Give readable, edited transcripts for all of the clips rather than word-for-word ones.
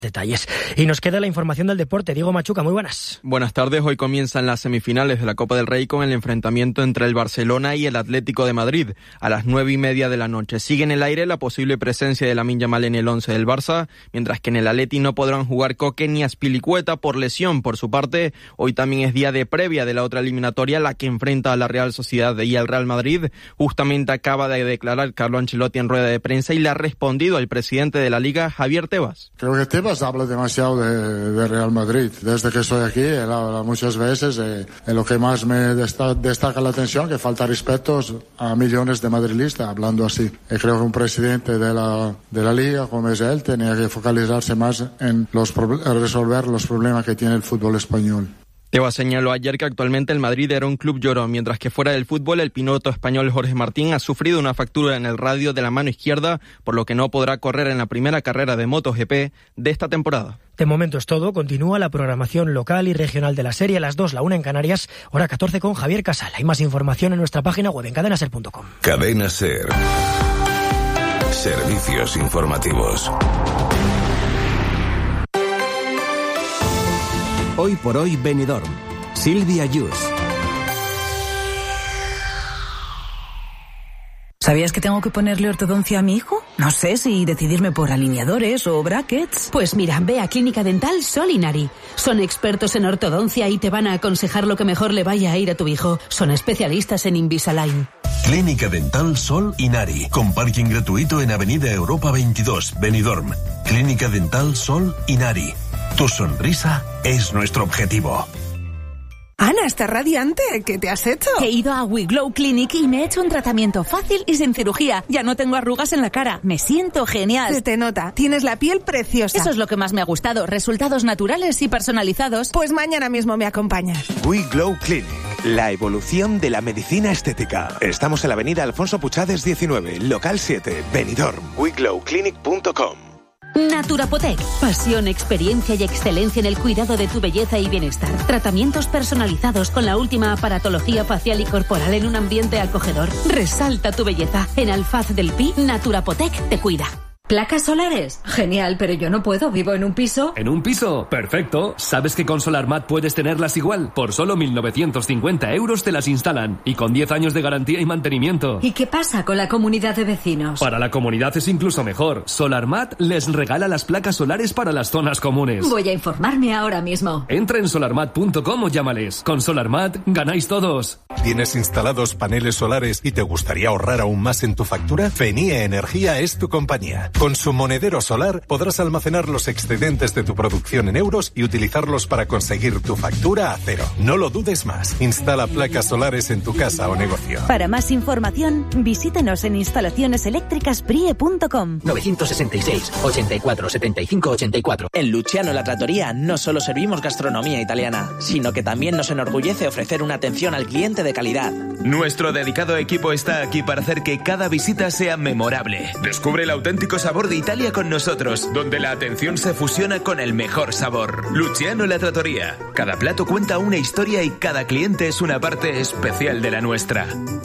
detalles. Y nos queda la información del deporte. Diego Machuca, muy buenas. Buenas tardes. Hoy comienzan las semifinales de la Copa del Rey con el enfrentamiento entre el Barcelona y el Atlético de Madrid a las 9:30 de la noche. Sigue en el aire la posible presencia de Lamine Yamal en el 11 del Barça, mientras que en el Atleti no podrán jugar Coque ni Azpilicueta por lesión. Por su parte, hoy también es día de previa de la otra eliminatoria, la que enfrenta a la Real Sociedad y al Real Madrid. Justamente acaba de declarar Carlo Ancelotti en rueda de prensa y le ha respondido al presidente de la Liga, Javier Tebas. Creo que Tebas habla demasiado de Real Madrid. Desde que estoy aquí, él habla muchas veces. Lo que más me destaca la atención, que falta respeto a millones de madrilistas hablando así. Creo que un presidente de la Liga, como es él, tenía que focalizarse más en resolver los problemas que tiene el fútbol español. Tebas señaló ayer que actualmente el Madrid era un club llorón, mientras que fuera del fútbol el piloto español Jorge Martín ha sufrido una fractura en el radio de la mano izquierda, por lo que no podrá correr en la primera carrera de MotoGP de esta temporada. De momento es todo. Continúa la programación local y regional de la serie a las 2, la 1 en Canarias, hora 14 con Javier Casal. Hay más información en nuestra página web en cadenaser.com. Cadena Ser. Servicios informativos. Hoy por hoy Benidorm. Silvia Yus. ¿Sabías que tengo que ponerle ortodoncia a mi hijo? No sé si decidirme por alineadores o brackets. Pues mira, ve a Clínica Dental Sol Inari. Son expertos en ortodoncia y te van a aconsejar lo que mejor le vaya a ir a tu hijo. Son especialistas en Invisalign. Clínica Dental Sol Inari, con parking gratuito en Avenida Europa 22, Benidorm. Clínica Dental Sol Inari. Tu sonrisa es nuestro objetivo. Ana, estás radiante. ¿Qué te has hecho? He ido a We Glow Clinic y me he hecho un tratamiento fácil y sin cirugía. Ya no tengo arrugas en la cara. Me siento genial. Se te nota. Tienes la piel preciosa. Eso es lo que más me ha gustado. Resultados naturales y personalizados. Pues mañana mismo me acompañas. We Glow Clinic. La evolución de la medicina estética. Estamos en la avenida Alfonso Puchades 19, local 7, Benidorm. WeGlowClinic.com. Naturapotec. Pasión, experiencia y excelencia en el cuidado de tu belleza y bienestar. Tratamientos personalizados con la última aparatología facial y corporal en un ambiente acogedor. Resalta tu belleza. En Alfaz del Pi, Naturapotec te cuida. ¿Placas solares? Genial, pero yo no puedo, vivo en un piso. ¿En un piso? Perfecto. ¿Sabes que con SolarMat puedes tenerlas igual? Por solo 1.950 euros te las instalan. Y con 10 años de garantía y mantenimiento. ¿Y qué pasa con la comunidad de vecinos? Para la comunidad es incluso mejor. SolarMat les regala las placas solares para las zonas comunes. Voy a informarme ahora mismo. Entra en solarmat.com o llámales. Con SolarMat ganáis todos. ¿Tienes instalados paneles solares y te gustaría ahorrar aún más en tu factura? Fenie Energía es tu compañía. Con su monedero solar podrás almacenar los excedentes de tu producción en euros y utilizarlos para conseguir tu factura a cero. No lo dudes más. Instala placas solares en tu casa o negocio. Para más información, visítenos en instalacioneseléctricasprie.com. 966 84 75 84. En Luciano La Trattoria no solo servimos gastronomía italiana, sino que también nos enorgullece ofrecer una atención al cliente de calidad. Nuestro dedicado equipo está aquí para hacer que cada visita sea memorable. Descubre el auténtico sabor de Italia con nosotros, donde la atención se fusiona con el mejor sabor. Luciano La Trattoria. Cada plato cuenta una historia y cada cliente es una parte especial de la nuestra.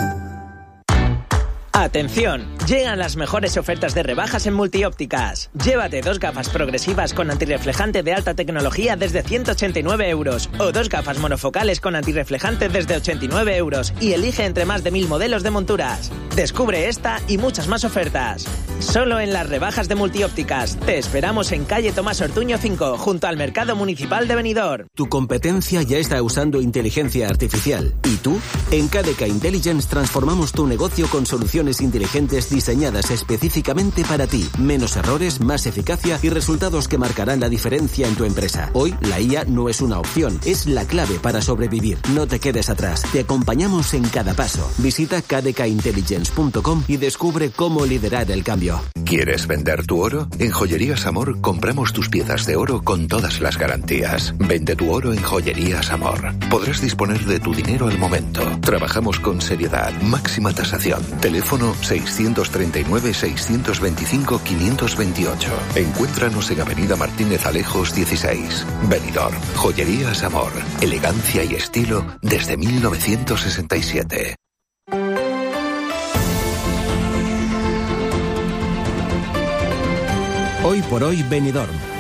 ¡Atención! Llegan las mejores ofertas de rebajas en Multiópticas. Llévate 2 gafas progresivas con antirreflejante de alta tecnología desde 189 euros o 2 gafas monofocales con antirreflejante desde 89 euros y elige entre más de 1000 modelos de monturas. Descubre esta y muchas más ofertas. Solo en las rebajas de Multiópticas. Te esperamos en calle Tomás Ortuño 5, junto al Mercado Municipal de Benidorm. Tu competencia ya está usando inteligencia artificial. ¿Y tú? En KDK Intelligence transformamos tu negocio con soluciones inteligentes diseñadas específicamente para ti. Menos errores, más eficacia y resultados que marcarán la diferencia en tu empresa. Hoy, la IA no es una opción, es la clave para sobrevivir. No te quedes atrás. Te acompañamos en cada paso. Visita kdkintelligence.com y descubre cómo liderar el cambio. ¿Quieres vender tu oro? En Joyerías Amor compramos tus piezas de oro con todas las garantías. Vende tu oro en Joyerías Amor. Podrás disponer de tu dinero al momento. Trabajamos con seriedad, máxima tasación. Teléfono 639-625-528. Encuéntranos en Avenida Martínez Alejos 16. Benidorm. Joyerías Amor. Elegancia y estilo desde 1967. Hoy por hoy Benidorm.